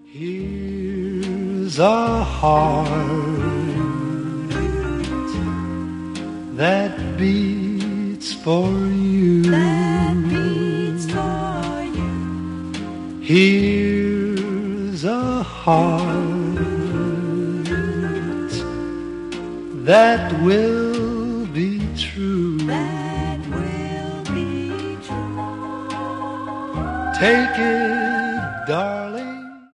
Here's a heart that beats for you. Here's a heart that will be true. Take it, darling.